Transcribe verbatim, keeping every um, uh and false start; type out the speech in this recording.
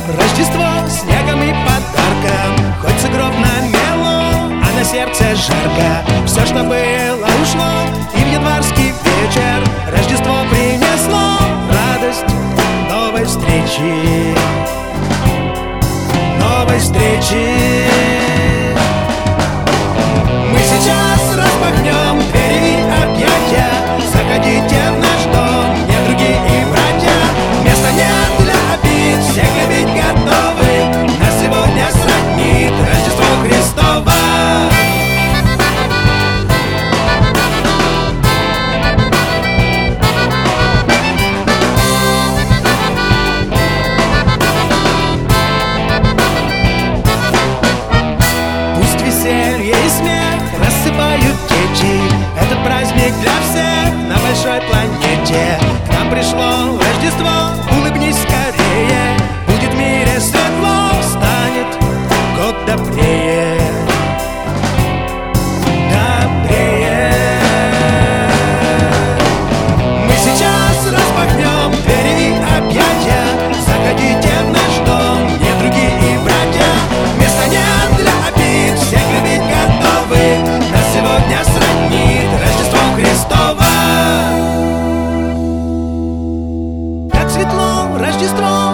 Рождество снегом и подарком, хоть сугроб намело, а на сердце жарко. Все, что было, ушло, и в январский вечер Рождество принесло радость новой встречи, новой встречи. Мы сейчас распахнем двери и объятия. Заходите в наш дом, недруги и братья. Места нет для обид, все любить готовы. Нас сегодня сроднит Рождество Христово. Пусть веселье и смех рассыпают течи. Это праздник для всех на большой планете. К нам пришло Рождество, улыбнись скорее. Будет в мире светло, станет год добрее, добрее. Мы сейчас распахнем двери и объятия. Заходите в наш дом, недруги и братья. Места нет для обид, всех любить готовы. Нас сегодня сроднит Рождество Христово. Как светло Рождество